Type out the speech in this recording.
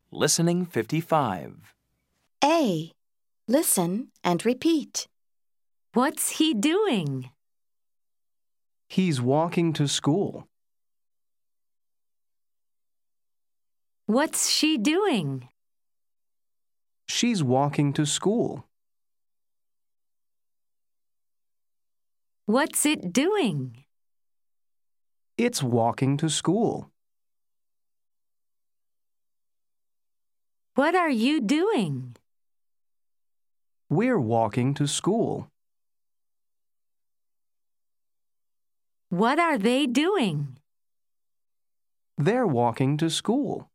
Listening 55. A. Listen and repeat. What's he doing? He's walking to school. What's she doing? She's walking to school. What's it doing? It's walking to school. What are you doing? We're walking to school. What are they doing? They're walking to school.